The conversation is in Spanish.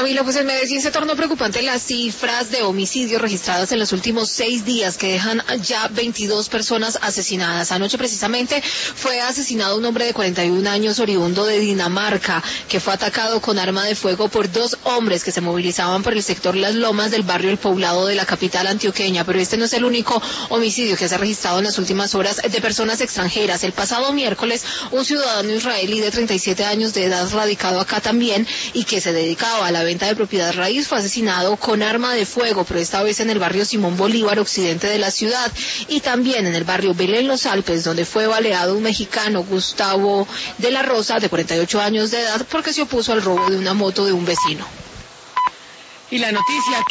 Camila, pues en Medellín se tornó preocupante las cifras de homicidios registradas en los últimos 6 días, que dejan ya 22 personas asesinadas. Anoche precisamente fue asesinado un hombre de 41 años oriundo de Dinamarca, que fue atacado con arma de fuego por 2 hombres que se movilizaban por el sector Las Lomas del barrio El Poblado de la capital antioqueña. Pero este no es el único homicidio que se ha registrado en las últimas horas de personas extranjeras. El pasado miércoles, un ciudadano israelí de 37 años de edad, radicado acá también, y que se dedicaba a la venta de propiedad raíz, fue asesinado con arma de fuego, pero esta vez en el barrio Simón Bolívar, occidente de la ciudad, y también en el barrio Belén Los Alpes, donde fue baleado un mexicano, Gustavo de la Rosa, de 48 años de edad, porque se opuso al robo de una moto de un vecino. Y la noticia